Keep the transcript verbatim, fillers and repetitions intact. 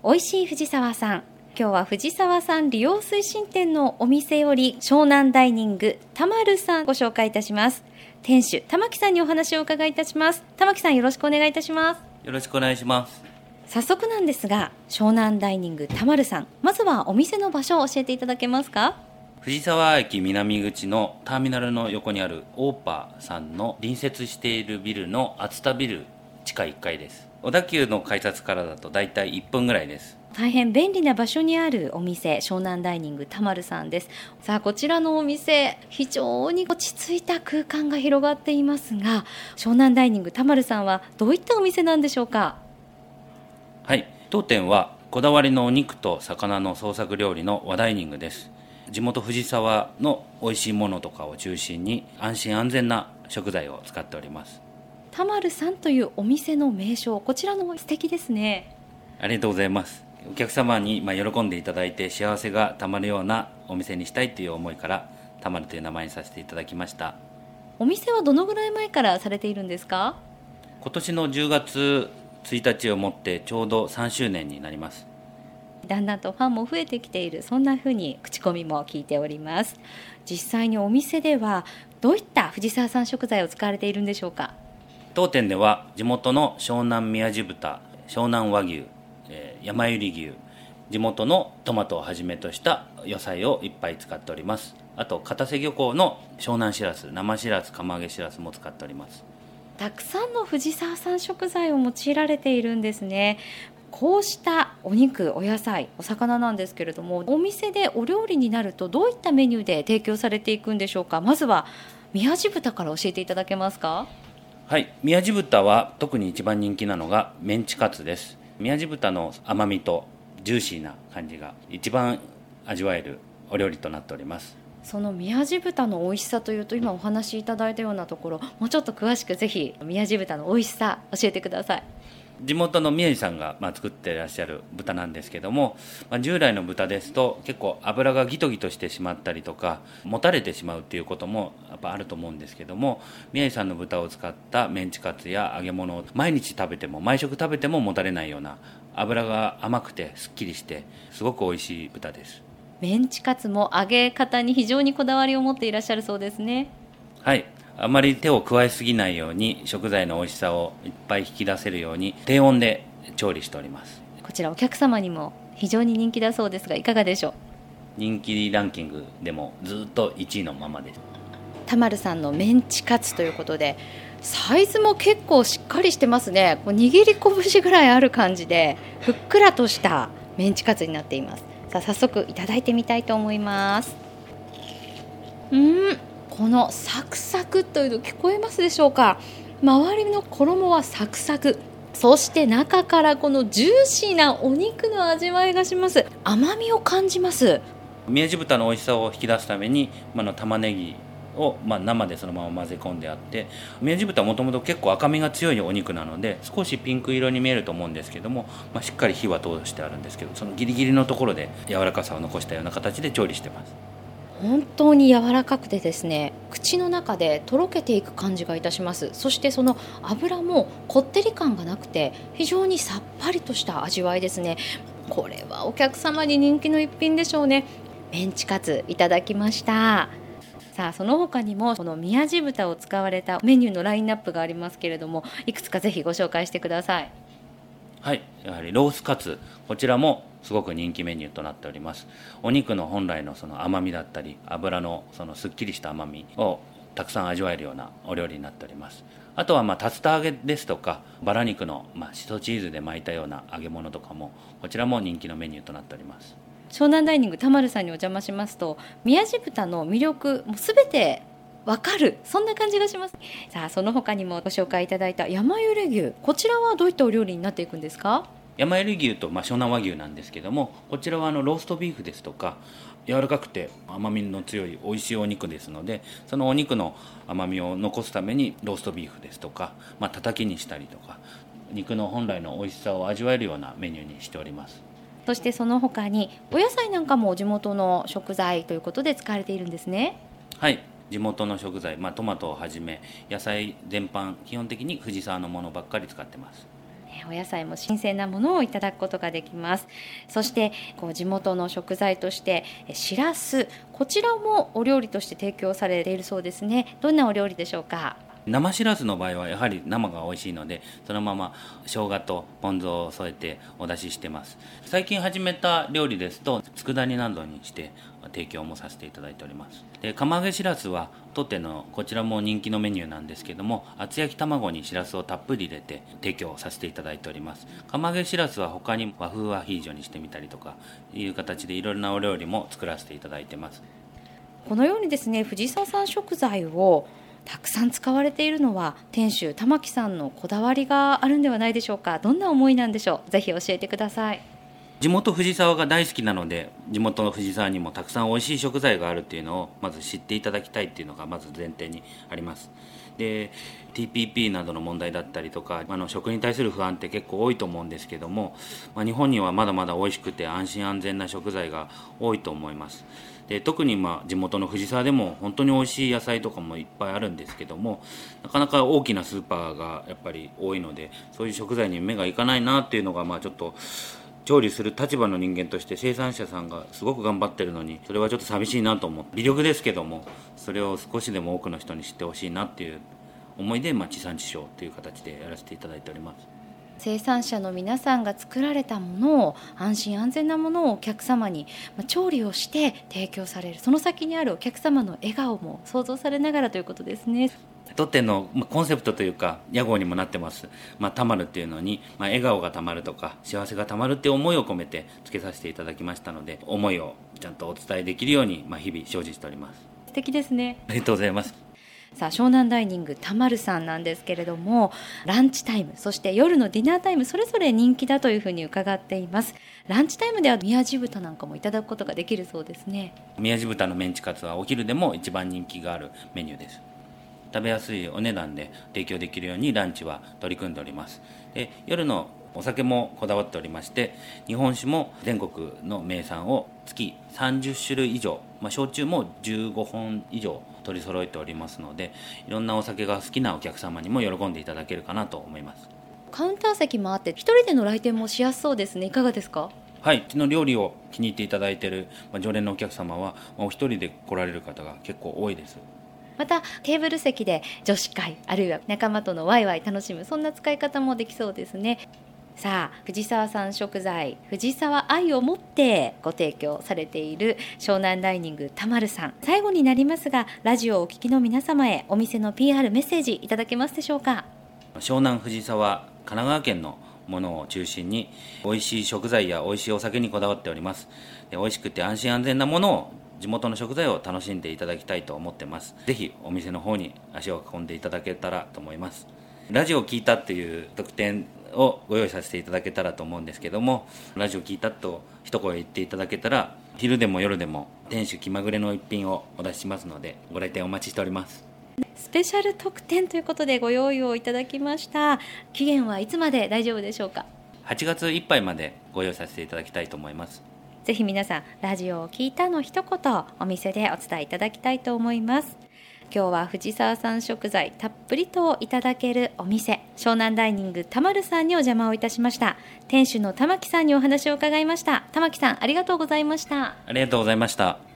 おいしい藤沢さん。今日は藤沢さん利用推進店のお店より湘南ダイニングたまるさんご紹介いたします。店主玉木さんにお話を伺いいたします。玉木さん、よろしくお願いいたします。 よろしくお願いします。 早速なんですが、湘南ダイニングたまるさん、まずはお店の場所を教えていただけますか？ 藤沢駅南口のターミナルの横にあるオーパーさんの隣接しているビルの厚田ビル地下いっかいです。小田急の改札からだとだいたいいっぷんぐらいです。 大変便利な場所にあるお店、湘南ダイニングたまるさんです。さあ、こちらのお店、非常に落ち着いた空間が広がっていますが、湘南ダイニングたまるさんはどういったお店なんでしょうか？ はい、当店はこだわりのお肉と魚の創作料理の和ダイニングです。地元藤沢の美味しいものとかを中心に安心安全な食材を使っております。 たまるさんというお店の名称、こちらの素敵ですね。 ありがとうございます。お客様にまあ喜んでいただいて幸せがたまるようなお店にしたいという思いからたまるという名前にさせていただきました。 お店はどのぐらい前からされているんですか？ 今年のじゅうがつついたちをもってちょうどさんしゅうねんになります。 だんだんとファンも増えてきている、そんなふうに口コミも聞いております。実際にお店ではどういった藤沢産食材を使われているんでしょうか？ 当店では地元の湘南宮地豚、湘南和牛、えー、山百合牛、地元のトマトをはじめとした野菜をいっぱい使っております。あと片瀬漁港の湘南しらす、生しらす、釜揚げしらすも使っております。 たくさんの藤沢産食材を用いられているんですね。こうしたお肉、お野菜、お魚なんですけれども、お店でお料理になるとどういったメニューで提供されていくんでしょうか？まずは宮地豚から教えていただけますか？ はい、宮地豚は特に一番人気なのがメンチカツです。宮地豚の甘みとジューシーな感じが一番味わえるお料理となっております。 その宮地豚の美味しさというと、今お話しいただいたようなところ、もうちょっと詳しくぜひ宮地豚の美味しさ教えてください。 地元の宮地さんがまあ作っていらっしゃる豚なんですけども、まあ、従来の豚ですと結構脂がギトギトしてしまったりとかもたれてしまうっていうこともやっぱあると思うんですけども、宮地さんの豚を使ったメンチカツや揚げ物を毎日食べても毎食食べてももたれないような、脂が甘くてすっきりしてすごく美味しい豚です。 メンチカツも揚げ方に非常にこだわりを持っていらっしゃるそうですね。 はい、あまり手を加えすぎないように食材の美味しさをいっぱい引き出せるように低温で調理しております。 こちらお客様にも非常に人気だそうですが、いかがでしょう？ 人気ランキングでもずっといちいのままです。 たまるさんのメンチカツということで、サイズも結構しっかりしてますね。こう握り拳ぐらいある感じでふっくらとしたメンチカツになっています。さあ、早速いただいてみたいと思います。うーんこのサクサクというの聞こえますでしょうか？周りの衣はサクサク、そして中からこのジューシーなお肉の味わいがします。甘みを感じます。 宮地豚の美味しさを引き出すために、まあ、の玉ねぎを、まあ、生でそのまま混ぜ込んであって、宮地豚はもともと結構赤みが強いお肉なので少しピンク色に見えると思うんですけども、まあ、しっかり火は通してあるんですけど、そのギリギリのところで柔らかさを残したような形で調理してます。 本当に柔らかくてですね、口の中でとろけていく感じがいたします。そしてその油もこってり感がなくて非常にさっぱりとした味わいですね。これはお客様に人気の一品でしょうね。メンチカツいただきました。さあ、その他にもこの宮地豚を使われたメニューのラインナップがありますけれども、いくつかぜひご紹介してください。 はい、やはりロースカツ、こちらもすごく人気メニューとなっております。お肉の本来のその甘みだったり油のそのすっきりした甘みをたくさん味わえるようなお料理になっております。あとはまあ竜田揚げですとかバラ肉のまあしそチーズで巻いたような揚げ物とかも、こちらも人気のメニューとなっております。 湘南ダイニングたまるさんにお邪魔しますと、宮地豚の魅力もすべてわかる、そんな感じがします。さあ、その他にもご紹介いただいた山ゆれ牛、こちらはどういったお料理になっていくんですか？ 山ゆれ牛とまあ湘南和牛なんですけども、こちらはあのローストビーフですとか柔らかくて甘みの強い美味しいお肉ですので、そのお肉の甘みを残すためにローストビーフですとか、まあ、たたきにしたりとか肉の本来の美味しさを味わえるようなメニューにしております。 そしてその他にお野菜なんかも地元の食材ということで使われているんですね。 はい、地元の食材、まあ、トマトをはじめ野菜全般基本的に藤沢のものばっかり使ってます。 お野菜も新鮮なものをいただくことができます。そしてこう地元の食材としてしらす、こちらもお料理として提供されているそうですね。どんなお料理でしょうか？ 生しらすの場合はやはり生が美味しいので、そのまま生姜とポン酢を添えてお出ししてます。最近始めた料理ですと佃煮などにして提供もさせていただいております。で釜揚げしらすは当店のこちらも人気のメニューなんですけども、厚焼き卵にしらすをたっぷり入れて提供させていただいております。釜揚げしらすは他に和風アヒージョにしてみたりとかいう形でいろいろなお料理も作らせていただいてます。 このようにですね、藤沢産食材をたくさん使われているのは店主玉木さんのこだわりがあるんではないでしょうか？どんな思いなんでしょう？ぜひ教えてください。 地元藤沢が大好きなので、地元の藤沢にもたくさん美味しい食材があるっていうのをまず知っていただきたいっていうのがまず前提にあります。で ティーピーピー などの問題だったりとか、あの食に対する不安って結構多いと思うんですけども、まあ、日本にはまだまだ美味しくて安心安全な食材が多いと思います。で特にまあ地元の藤沢でも本当に美味しい野菜とかもいっぱいあるんですけども、なかなか大きなスーパーがやっぱり多いので、そういう食材に目がいかないなっていうのがまあちょっと調理する立場の人間として生産者さんがすごく頑張ってるのに、それはちょっと寂しいなと思う。微力ですけどもそれを少しでも多くの人に知ってほしいなっていう思いで、まあ、地産地消という形でやらせていただいております。 生産者の皆さんが作られたものを、安心安全なものをお客様に調理をして提供される、その先にあるお客様の笑顔も想像されながらということですね。 当店のコンセプトというか屋号にもなってます、まあ、たまるっていうのに、まあ、笑顔がたまるとか幸せがたまるっていう思いを込めて付けさせていただきましたので、思いをちゃんとお伝えできるように、まあ、日々精進しております。 素敵ですね。 ありがとうございます。 さあ湘南ダイニングたまるさんなんですけれども、ランチタイムそして夜のディナータイムそれぞれ人気だというふうに伺っています。ランチタイムでは宮地豚なんかもいただくことができるそうですね。 宮地豚のメンチカツはお昼でも一番人気があるメニューです。食べやすいお値段で提供できるようにランチは取り組んでおります。で夜のお酒もこだわっておりまして、日本酒も全国の名産を月さんじゅっしゅるい以上、まあ、焼酎もじゅうごほん以上取り揃えておりますので、いろんなお酒が好きなお客様にも喜んでいただけるかなと思います。 カウンター席もあって一人での来店もしやすそうですね。いかがですか？ はい、うちの料理を気に入っていただいている常連のお客様はお一人で来られる方が結構多いです。 またテーブル席で女子会あるいは仲間とのワイワイ楽しむ、そんな使い方もできそうですね。さあ藤沢産食材、藤沢愛を持ってご提供されている湘南ダイニングたまるさん、最後になりますがラジオをお聞きの皆様へお店の ピーアール メッセージいただけますでしょうか？ 湘南藤沢神奈川県のものを中心に美味しい食材や美味しいお酒にこだわっております。で美味しくて安心安全なものを、地元の食材を楽しんでいただきたいと思ってます。ぜひお店の方に足を運んでいただけたらと思います。ラジオを聞いたっていう特典をご用意させていただけたらと思うんですけども、ラジオ聞いたと一声言っていただけたら、昼でも夜でも店主気まぐれの一品をお出ししますので、ご来店お待ちしております。 スペシャル特典ということでご用意をいただきました。期限はいつまで大丈夫でしょうか？ はちがついっぱいまでご用意させていただきたいと思います。 ぜひ皆さんラジオを聞いたの一言お店でお伝えいただきたいと思います。今日は藤沢産食材たっぷりといただけるお店、湘南ダイニングたまるさんにお邪魔をいたしました。店主の玉木さんにお話を伺いました。玉木さんありがとうございました。 ありがとうございました。